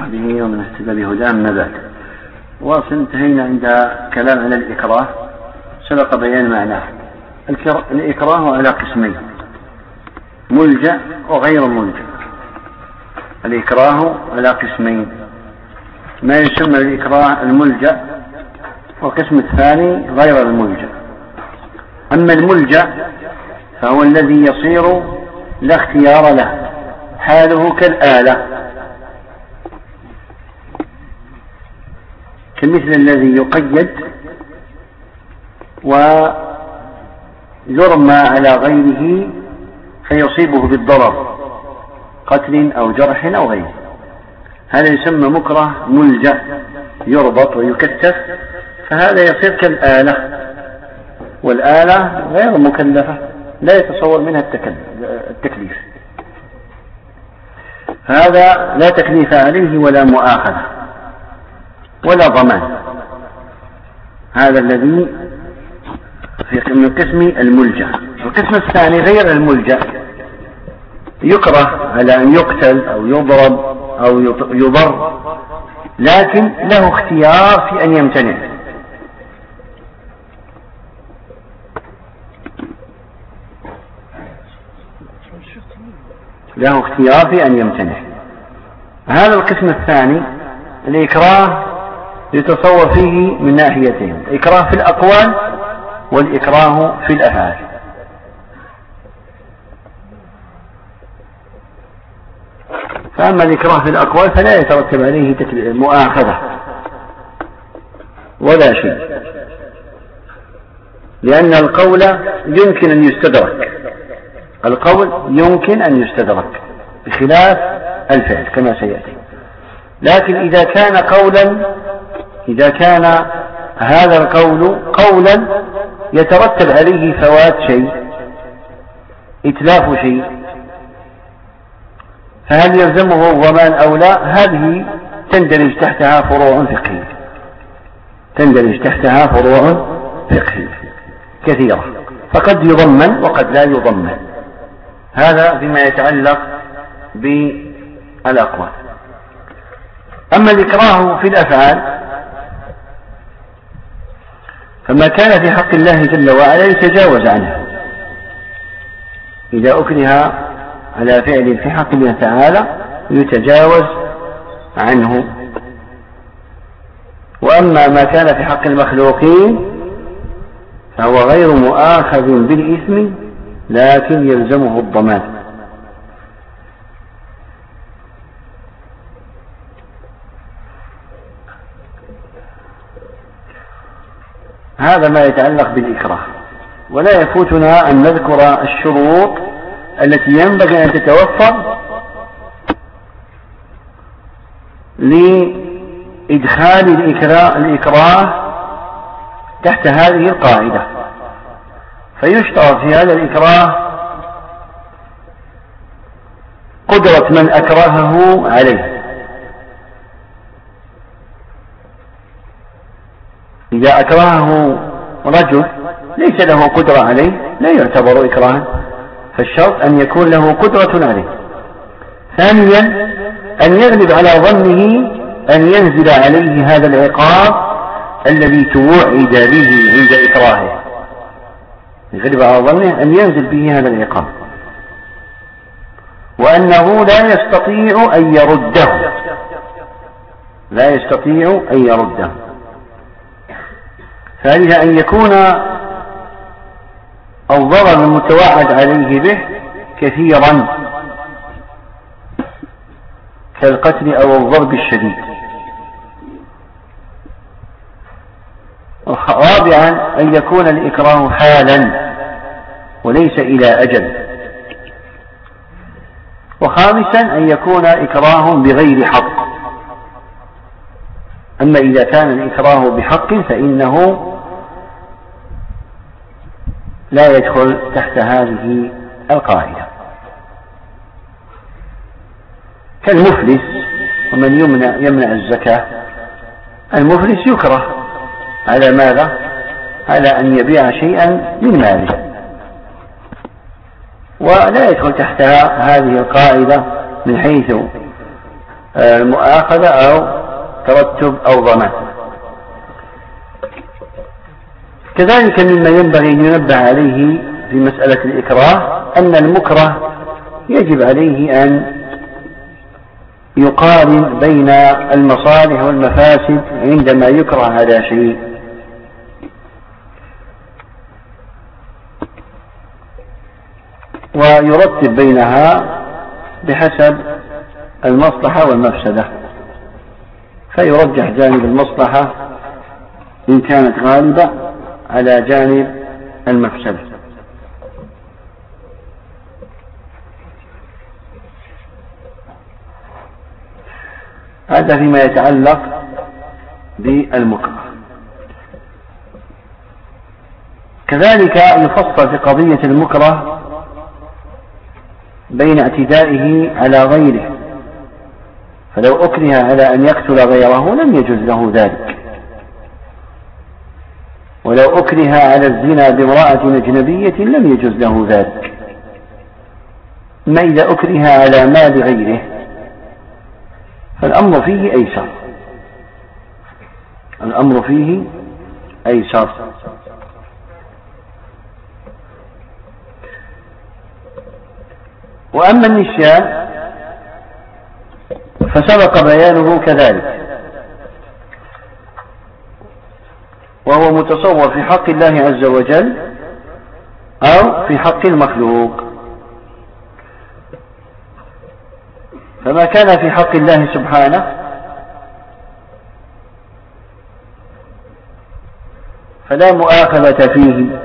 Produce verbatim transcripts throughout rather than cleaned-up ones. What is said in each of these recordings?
وصحبه ومن اهتدى بهداه أما بعد. واصل انتهينا عند كلام على الإكراه، سبق بيان معناه. الإكراه على قسمين: ملجأ وغير ملجأ. الإكراه على قسمين: ما يسمى الإكراه الملجأ، والقسم الثاني غير الملجأ. أما الملجأ فهو الذي يصير لا اختيار له، حاله كالآلة، كمثل الذي يقيد ويرمى على غيره فيصيبه بالضرر، قتل أو جرح أو غيره. هذا يسمى مكره ملجأ، يربط ويكتف، فهذا يصير كالآلة، والآلة غير مكلفة، لا يتصور منها التكليف، هذا لا تكليف عليه ولا مؤاخذة ولا ضمان. هذا الذي في من قسم الملجأ. القسم الثاني غير الملجأ: يكره على أن يقتل أو يضرب أو يضر، لكن له اختيار في أن يمتنع. له اختيار في أن يمتنع. هذا القسم الثاني الإكراه يتصور فيه من ناحيتين: الإكراه في الأقوال والإكراه في الأفعال. فأما الإكراه في الأقوال فلا يترتب عليه مؤاخذة ولا شيء، لأن القول يمكن أن يستدرك، القول يمكن أن يستدرك بخلاف الفعل كما سيأتي. لكن إذا كان قولا، إذا كان هذا القول قولا يترتب عليه فوات شيء، إتلاف شيء، فهل يلزمه الضمان أو لا؟ هذه تندرج تحتها فروع فقهية، تندرج تحتها فروع فقهية كثيرة، فقد يضمن وقد لا يضمن. هذا فيما يتعلق بالأقوال. أما الإكراه في الأفعال فما كان في حق الله جل وعلا يتجاوز عنه. إذا أكره على فعل في حق الله تعالى يتجاوز عنه. وأما ما كان في حق المخلوقين فهو غير مؤاخذ بالإثم، لكن يلزمه الضمان. هذا ما يتعلق بالإكراه. ولا يفوتنا أن نذكر الشروط التي ينبغي أن تتوفر لإدخال الإكراه تحت هذه القاعدة. فيشترط في هذا الإكراه قدرة من أكرهه عليه. إذا أكرهه رجل ليس له قدرة عليه لا يعتبر إكراها، فالشرط أن يكون له قدرة عليه. ثانيا أن يغلب على ظنه أن ينزل عليه هذا العقاب الذي توعد به عند إكراهه، يغلب على ظنه أن ينزل به هذا العقاب، وأنه لا يستطيع أن يرده، لا يستطيع أن يرده. ثالثا أن يكون الضرر المتوعد عليه به كثيرا كالقتل أو الضرب الشديد. رابعا أن يكون الإكراه حالا وليس إلى أجل. وخامسا أن يكون إكراه بغير حق. أما إذا كان الإكراه بحق فإنه لا يدخل تحت هذه القاعدة. كالمفلس ومن يمنع, يمنع الزكاة. المفلس يكره على ماذا؟ على أن يبيع شيئا من ماله، ولا يدخل تحتها هذه القاعدة من حيث مؤاخذة أو ترتب أو ضمان. كذلك مما ينبغي أن ينبه عليه في مسألة الإكراه أن المكره يجب عليه أن يقارن بين المصالح والمفاسد عندما يكره على شيء، ويرتب بينها بحسب المصلحة والمفسدة، فيرجح جانب المصلحة إن كانت غالبة على جانب المفسدة. هذا فيما يتعلق بالمكره. كذلك يفصل في قضية المكره بين اعتدائه على غيره، فلو أكره على أن يقتل غيره لم يجوز له ذلك، ولو أكره على الزنا بامرأة أجنبية لم يجوز له ذلك. ما إذا أكره على مال غيره فالأمر فيه أيسر، الأمر فيه أيسر. وأما النسيان فسبق بيانه كذلك، وهو متصور في حق الله عز وجل أو في حق المخلوق. فما كان في حق الله سبحانه فلا مؤاخذة فيه،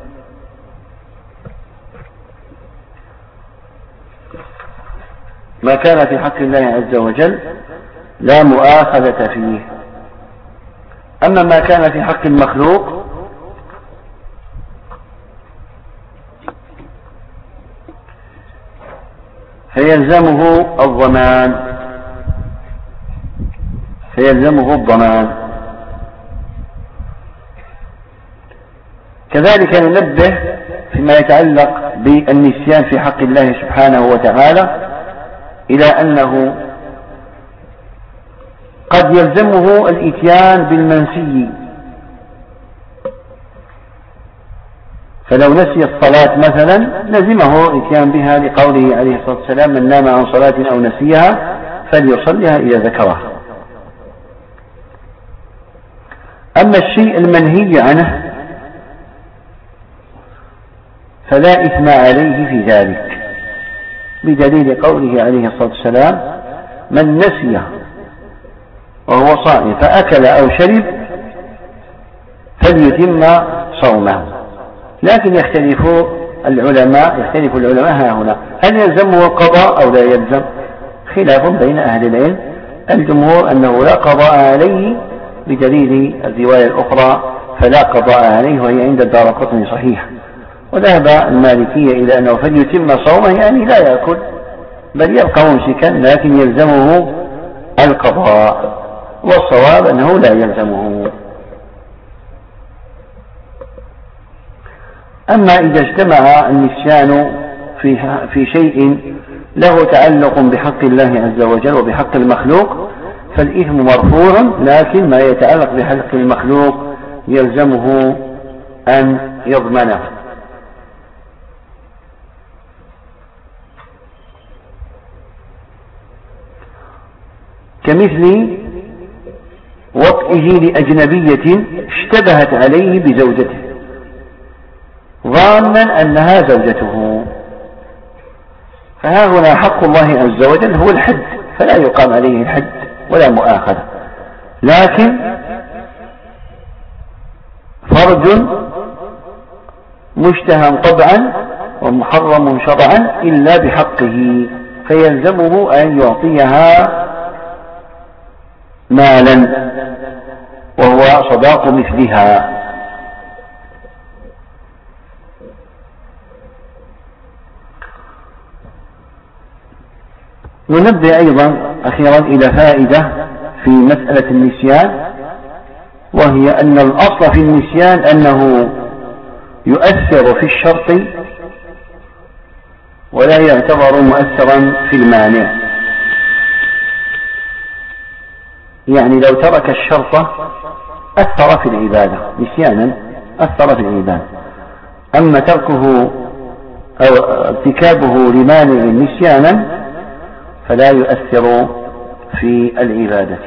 ما كان في حق الله عز وجل لا مؤاخذة فيه. أما ما كان في حق المخلوق فيلزمه الضمان، فيلزمه الضمان. كذلك ننبه فيما يتعلق بالنسيان في حق الله سبحانه وتعالى إلى أنه قد يلزمه الإتيان بالمنسي، فلو نسي الصلاة مثلا لزمه الإتيان بها لقوله عليه الصلاة والسلام: من نام عن صلاة أو نسيها فليصليها إذا ذكرها. أما الشيء المنهي عنه فلا إثم عليه في ذلك، بدليل قوله عليه الصلاة والسلام: من نسي وهو صائم فأكل أو شرب فليتم صومه. لكن يختلف العلماء يختلف العلماء ها هنا، هل يلزمه القضاء أو لا يلزم؟ خلاف بين أهل العلم. الجمهور أنه لا قضاء عليه بدليل الرواية الأخرى فلا قضاء عليه، وهي عند الدارقطني صحيح. وذهب المالكية إلى أنه فليتم صومه، يعني لا يأكل بل يبقى ممسكا لكن يلزمه القضاء، والصواب أنه لا يلزمه. أما إذا اجتمع النسيان في في شيء له تعلق بحق الله عز وجل وبحق المخلوق فالإثم مرفوع، لكن ما يتعلق بحق المخلوق يلزمه أن يضمنه. كمثل وطئه لأجنبية اشتبهت عليه بزوجته ظانا أنها زوجته، فها هنا حق الله عز وجل هو الحد، فلا يقام عليه الحد ولا مؤاخذة، لكن فرج مشتهى طبعا ومحرم شرعا إلا بحقه، فيلزمه أن يعطيها مالا وهو صداق مثلها. ننبه أيضا أخيرا إلى فائدة في مسألة النسيان، وهي أن الأصل في النسيان أنه يؤثر في الشرط ولا يعتبر مؤثرا في المانع. يعني لو ترك الشرط أثر في العبادة نسيانا، أثر في العبادة. أما تركه أو ارتكابه لمانع نسيانا فلا يؤثر في العبادة.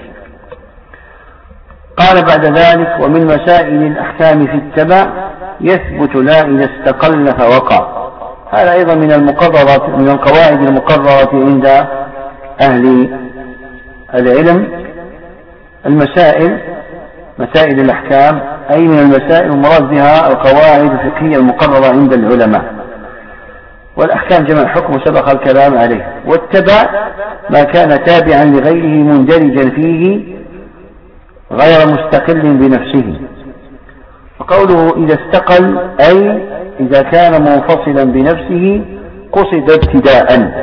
قال بعد ذلك: ومن مسائل الأحكام في التبع يثبت لا إذا استقل فوقع. هذا أيضا من المقررات من القواعد المقررة عند أهل العلم. المسائل مسائل الأحكام أي من المسائل المراد بها القواعد الفقهية المقررة عند العلماء، والأحكام جمع حكم سبق الكلام عليه. والتبع ما كان تابعا لغيره مندرجا فيه غير مستقل بنفسه. وقوله إذا استقل أي إذا كان منفصلا بنفسه قصد ابتداء.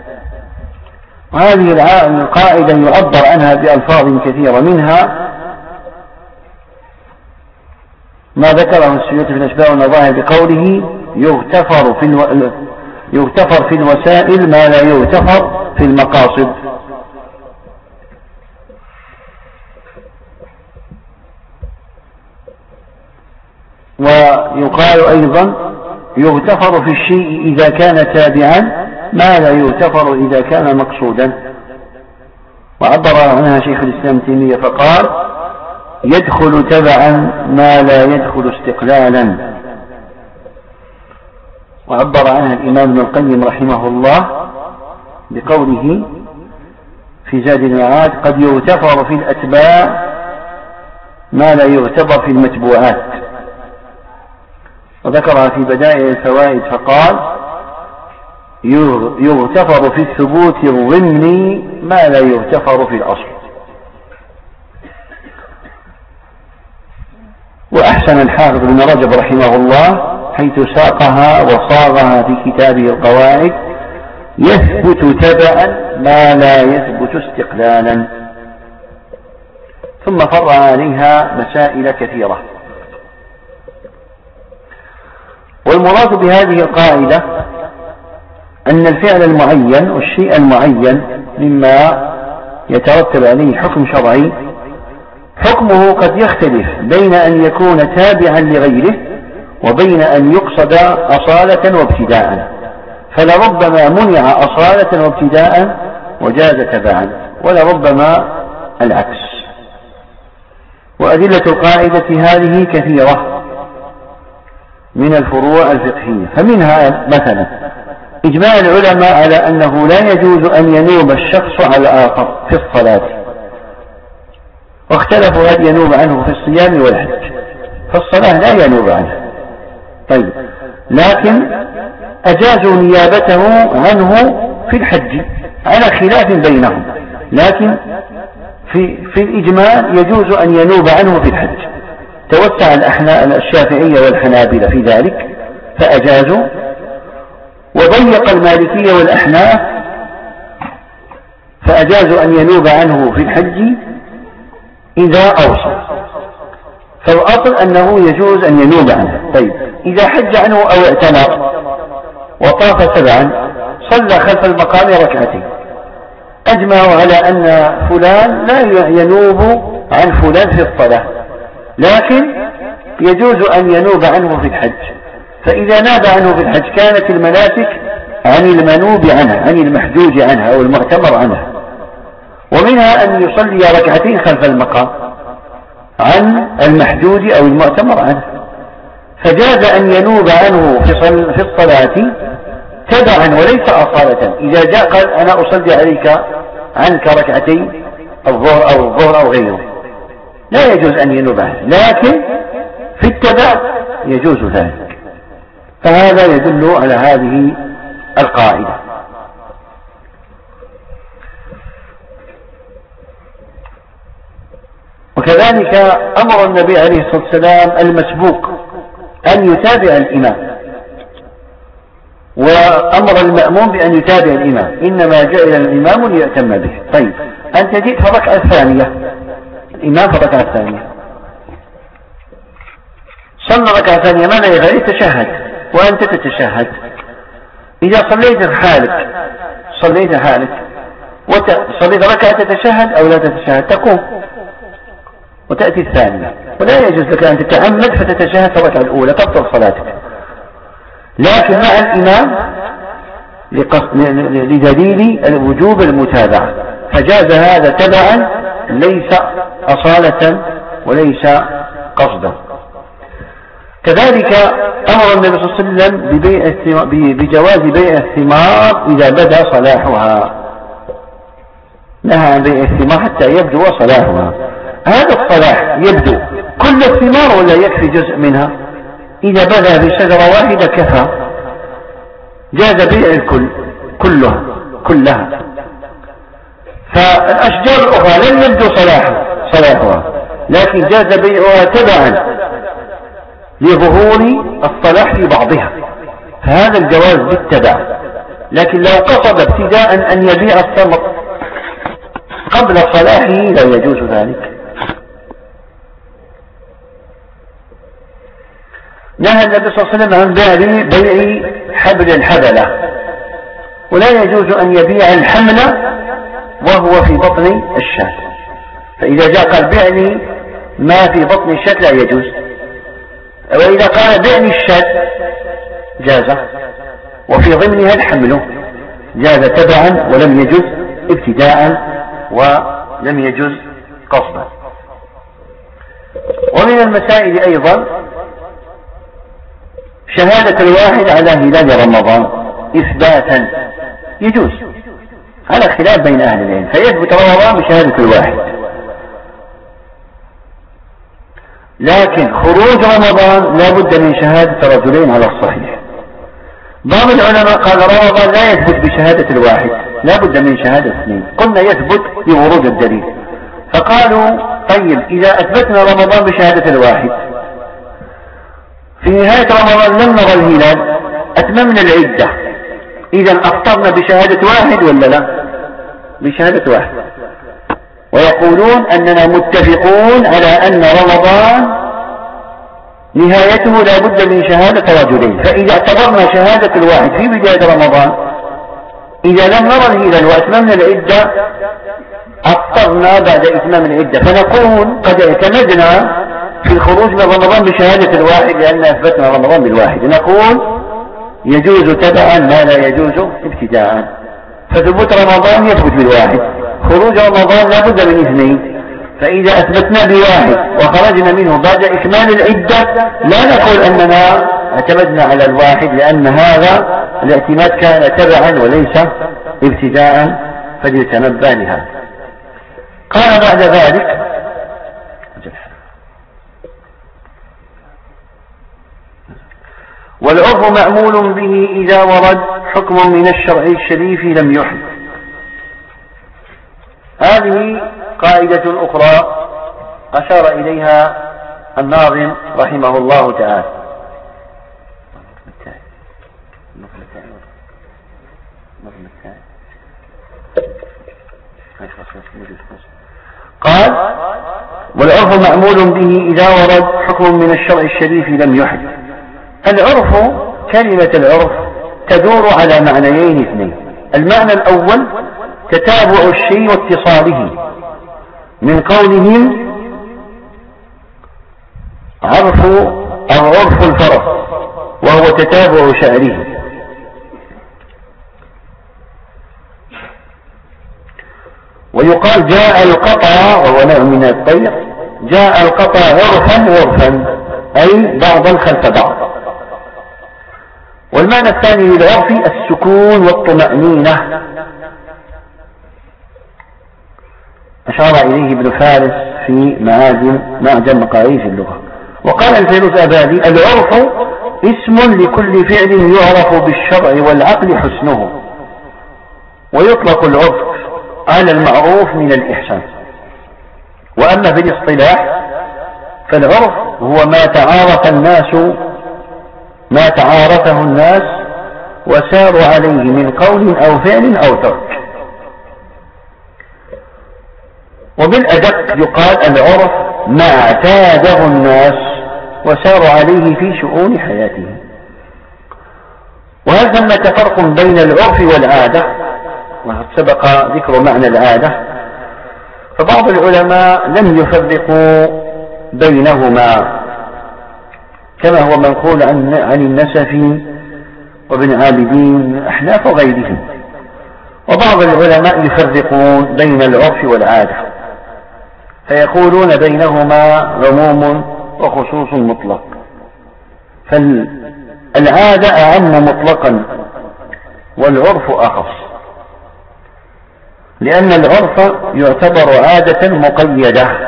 وهذه القاعدة يعبر عنها بألفاظ كثيرة، منها ما ذكره السيوطي في الأشباه والنظائر بقوله يغتفر في الو... يغتفر في الوسائل ما لا يغتفر في المقاصد. ويقال أيضا يغتفر في الشيء إذا كان تابعا ما لا يغتفر إذا كان مقصودا. وعبر عنها شيخ الإسلام تيمية فقال يدخل تبعا ما لا يدخل استقلالا. وعبر عنها الإمام ابن القيم رحمه الله بقوله في زاد المعاد قد يغتفر في الأتباع ما لا يغتفر في المتبوعات. وذكرها في بدائع الفوائد فقال يغتفر في الثبوت الضمني ما لا يغتفر في الأصل. وأحسن الحافظ بن رجب رحمه الله حيث ساقها وصاغها في كتابه القواعد يثبت تبعا ما لا يثبت استقلالا، ثم فرع عليها مسائل كثيرة. والمراد بهذه القاعدة أن الفعل المعين والشيء المعين مما يترتب عليه حكم شرعي حكمه قد يختلف بين أن يكون تابعا لغيره وبين أن يقصد أصالة وابتداء، فلربما منع أصالة وابتداء وجاز تبعا، ولربما العكس. وأدلة القاعدة هذه كثيرة من الفروع الفقهية، فمنها مثلا إجماع العلماء على أنه لا يجوز أن ينوب الشخص على الآخر في الصلاة، واختلفوا هل ينوب عنه في الصيام والحج. فالصلاة لا ينوب عنه، طيب، لكن أجازوا نيابته عنه في الحج على خلاف بينهم، لكن في, في الإجماع يجوز أن ينوب عنه في الحج. توسع الشافعية والحنابلة في ذلك فأجازوا، وضيق المالكية والأحناف فأجازوا أن ينوب عنه في الحج إذا أوصى. فالأصل أنه يجوز أن ينوب عنه. طيب، إذا حج عنه أو اعتمر وطاف سبعا صلى خلف المقام ركعتين، أجمعوا على أن فلان لا ينوب عن فلان في الصلاة، لكن يجوز أن ينوب عنه في الحج. فإذا ناب عنه في الحج كانت المناسك عن المنوب عنها، عن المحجوج عنها أو المعتمر عنها. ومنها أن يصلي ركعتين خلف المقام عن المحجوج أو المعتمر عنه، فجاز أن ينوب عنه في الصلاة تبعا وليس أصالة. إذا جاء قال أنا أصلي عليك عنك ركعتين الظهر أو الظهر أو غيره لا يجوز أن ينوب عنه، لكن في التبع يجوز ذلك. فهذا يدل على هذه القاعدة. وكذلك أمر النبي عليه الصلاة والسلام المسبوق أن يتابع الإمام، وأمر المأموم بأن يتابع الإمام، إنما جعل الإمام ليأتم به. طيب، أنت جئت في الركعة الثانية، الإمام في الركعة الثانية صلى الركعة الثانية، ماذا يفعل؟ يتشهد وأنت تتشهد. إذا صليت حالك صليت حالك وصليت ركعة تتشهد أو لا تتشهد، تقوم وتأتي الثانية، ولا يجوز لك أن تتعمد فتتشهد في الركعة الأولى تبطل صلاتك، لكن مع الإمام لدليل الوجوب المتابعة، فجاز هذا تبعا ليس أصالة وليس قصدا. كذلك أمر النبي صلى الله عليه وسلم ببيع بجواز بيع الثمار إذا بدا صلاحها، نهى عن بيع الثمار حتى يبدو صلاحها. هذا الصلاح يبدو كل الثمار ولا يكفي جزء منها؟ إذا بدا بشجرة واحدة كفى، جاز بيع الكل كلها كلها. فالأشجار الأخرى لم يبدو صلاحها صلاحها لكن جاز بيعها تبعا لظهور الصلاح في بعضها، فهذا الجواز بالتبع. لكن لو قصد ابتداء أن يبيع الثمر قبل صلاحه لا يجوز ذلك. نهى النبي صلى الله عليه وسلم عن بيع حبل الحبلة، ولا يجوز أن يبيع الحمل وهو في بطن الشاة، فإذا جاء قال بعني ما في بطن الشاة لا يجوز، وإذا قال بعني الشاة جاز، وفي ضمنها الحمل جاز تبعا ولم يجوز ابتداء ولم يجوز قصدا. ومن المسائل أيضا شهادة الواحد على هلال رمضان إثباتا يجوز على خلاف بين أهل العلم، فيثبت رمضان بشهادة الواحد، لكن خروج رمضان لا بد من شهادة رجلين على الصحيح. بعض العلماء قال رمضان لا يثبت بشهادة الواحد، لا بد من شهادة اثنين. قلنا يثبت بورود الدليل، فقالوا طيب إذا أثبتنا رمضان بشهادة الواحد في نهاية رمضان لم نرى الهلال أتممنا العدة، إذا أفطرنا بشهادة واحد ولا لا؟ بشهادة واحد. ويقولون أننا متفقون على أن رمضان نهايته لا بد من شهادة رجلين، فإذا اعتبرنا شهادة الواحد في بداية رمضان إذا لم نرى الهلال وأتممنا العدة أفطرنا بعد إتمام العدة، فنكون قد اعتمدنا في الخروج من رمضان بشهادة الواحد لأن أثبتنا رمضان بالواحد، نقول يجوز تبعا ما لا يجوز ابتداء. فثبوت رمضان يثبت بالواحد، خروج رمضان لا بد من اثنين، فإذا أثبتنا بواحد وخرجنا منه بعد إكمال العدة لا نقول أننا اعتمدنا على الواحد، لأن هذا الاعتماد كان تبعا وليس ابتداء، فليتنبه لهذا. قال بعد ذلك والعرف مأمول به إذا ورد حكم من الشرع الشريف لم يحد. هذه قاعدة أخرى أشار إليها الناظم رحمه الله تعالى. قال والعرف مأمول به إذا ورد حكم من الشرع الشريف لم يحد. العرف كلمة العرف تدور على معنيين اثنين. المعنى الأول تتابع الشيء واتصاله، من قولهم عرف أو عرف الفرس وهو تتابع شعره، ويقال جاء القطع وهو نوع من الطير، جاء القطع عرفا عرفا أي بعضا خلف بعض. والمعنى الثاني للعرف السكون والطمأنينة، أشار إليه ابن فارس في معاجم معجم مقاييس اللغة. وقال الفيروز أبادي العرف اسم لكل فعل يعرف بالشرع والعقل حسنه، ويطلق العرف على المعروف من الإحسان. وأما في الاصطلاح فالعرف هو ما تعارف الناس ما تعارفه الناس وساروا عليه من قول أو فعل أو ترك. وبالأدق يقال العرف ما اعتاده الناس وساروا عليه في شؤون حياتهم. وهل ثمة فرق بين العرف والعادة؟ وقد سبق ذكر معنى العادة، فبعض العلماء لم يفرقوا بينهما، كما هو منقول عن, عن النسفي وابن عابدين أحناف وغيرهم. وبعض العلماء يفرقون بين العرف والعادة فيقولون بينهما عموم وخصوص مطلق، فالعادة أعم مطلقا والعرف أخص، لأن العرف يعتبر عادة مقيدة،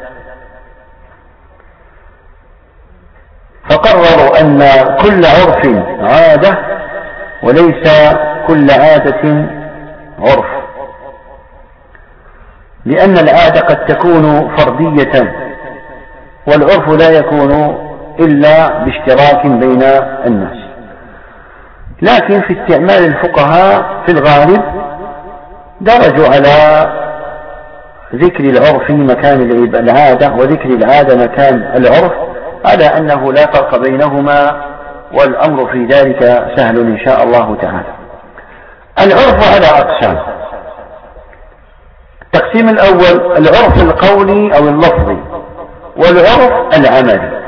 فقرروا أن كل عرف عادة وليس كل عادة عرف، لأن العادة قد تكون فردية والعرف لا يكون إلا باشتراك بين الناس. لكن في استعمال الفقهاء في الغالب درجوا على ذكر العرف مكان العادة وذكر العادة مكان العرف، على أنه لا فرق بينهما، والأمر في ذلك سهل إن شاء الله تعالى. العرف على أقسام: التقسيم الأول العرف القولي أو اللفظي، والعرف العملي.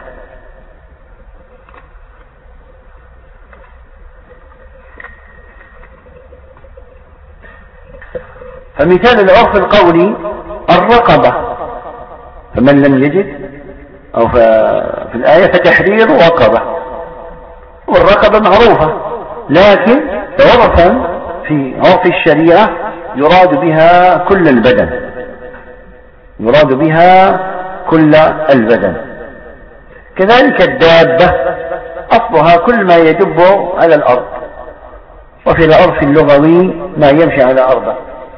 فمثال العرف القولي الرقبة، فمن لم يجد أو في الآية فتحرير رقبة، والرقبة معروفة، لكن عرفا في عرف الشريعة يراد بها كل البدن، يراد بها كل البدن. كذلك الدابة أصلها كل ما يدب على الأرض، وفي العرف اللغوي ما يمشي على أرضه.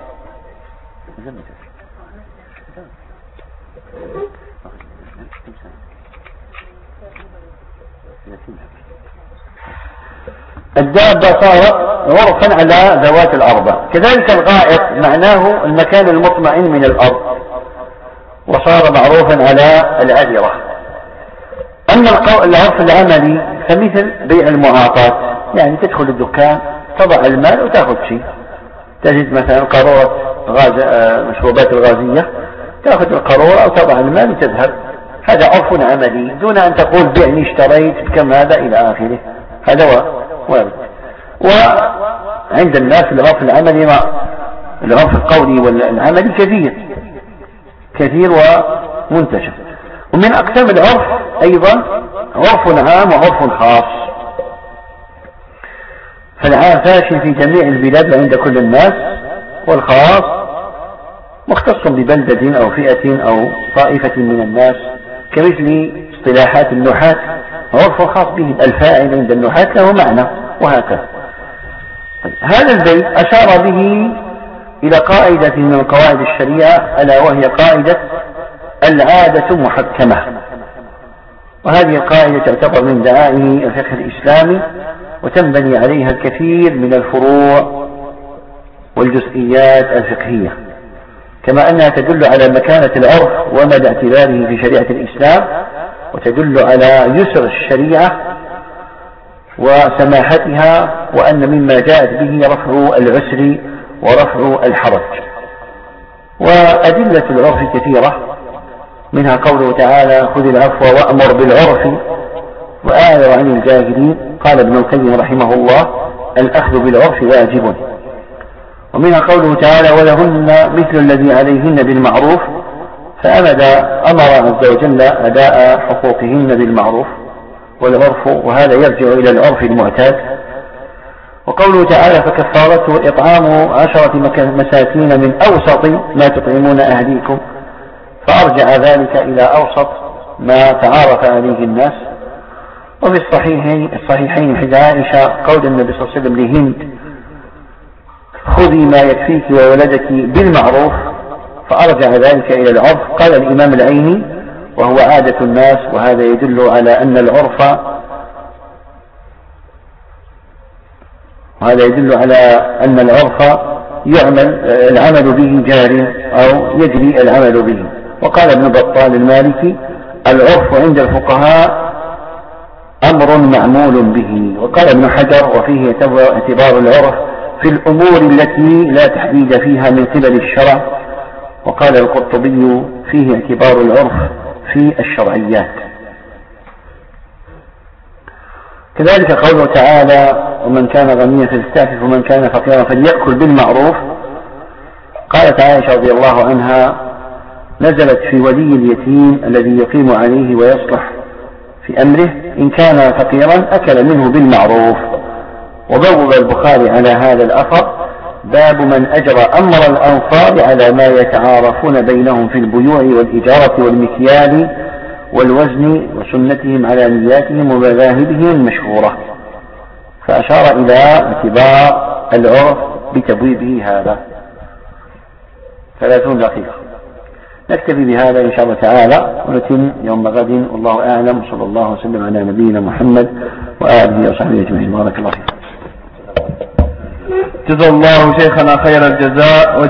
الدابة صارت عرفا على ذوات الأربع. كذلك الغائط معناه المكان المطمئن من الأرض، وصار معروفا على العذرة. أما العرف العملي فمثل بيع المعاطاة، يعني تدخل الدكان تضع المال وتأخذ شيء، تجد مثلا قارورة غاز مشروبات الغازية، تأخذ القارورة أو تضع المال وتذهب، هذا عرف عملي دون أن تقول بعني اشتريت كم هذا إلى آخره، هذا وارد. وعند الناس العرف العملي العرف القولي والعملي كثير كثير ومنتشر. ومن أقسام العرف أيضا عرف عام وعرف خاص، فالعام فاشل في جميع البلاد عند كل الناس، والخاص مختص ببلدة أو فئة أو طائفة من الناس، كمثل اصطلاحات النحاة، عرف خاص به، الفاعل عند النحاة له معنى، وهكذا. هذا البيت أشار به إلى قاعدة من قواعد الشريعة، ألا وهي قاعدة العادة محكمة، وهذه القاعدة تعتبر من دعائم الفقه الإسلامي، وتنبني عليها الكثير من الفروع والجزئيات الفقهية، كما أنها تدل على مكانة العرف ومدى اعتباره في شريعة الإسلام، وتدل على يسر الشريعة وسماحتها، وأن مما جاءت به رفع العسر ورفع الحرج. وأدلة العرف كثيرة، منها قوله تعالى: خذ العفو وأمر بالعرف وأعرض عن الجاهلين. قال ابن القيم رحمه الله: الأخذ بالعرف واجب. ومنها قوله تعالى: ولهن مثل الذي عليهن بالمعروف، فأمد أمر عز وجل أداء حقوقهن بالمعروف والعرف، وهذا يرجع إلى العرف المعتاد. وقوله تعالى: فكفارته إطعام عشرة مساكين من أوسط ما تطعمون أهليكم، فأرجع ذلك إلى أوسط ما تعارف عليه الناس. وفي الصحيحين الصحيحين حديث عائشة قول النبي صلى الله عليه وسلم لهند: خذي ما يكفيك وولدك بالمعروف، فأرجع ذلك إلى العرف. قال الإمام العيني: وهو عادة الناس، وهذا يدل على أن العرف وهذا يدل على أن العرف يعمل العمل به جار أو يجري العمل به. وقال ابن بطال المالكي: العرف عند الفقهاء أمر معمول به. وقال ابن حجر: وفيه اعتبار العرف في الأمور التي لا تحديد فيها من قبل الشرع. وقال القرطبي: فيه اعتبار العرف في الشرعيات. كذلك قوله تعالى ومن كان غنيا فليستعفف ومن كان فقيرا فليأكل بالمعروف. قالت عائشة رضي الله عنها نزلت في ولي اليتيم الذي يقيم عليه ويصلح في أمره إن كان فقيرا أكل منه بالمعروف. وبوب البخاري على هذا الأثر باب من أجرى أمر الأنصار على ما يتعارفون بينهم في البيوع والإجارة والمكيال والوزن وسنتهم على نياتهم ومذاهبهم المشهورة، فأشار إلى اعتبار العرف بتبويبه هذا. ثلاثون دقيقة. نكتفي بهذا إن شاء الله تعالى ونتم يوم غد، والله أعلم. صلى الله وسلم على نبينا محمد وآله وصحبه أجمعين. بارك الله فيكم. جزا الله شيخنا خير الجزاء.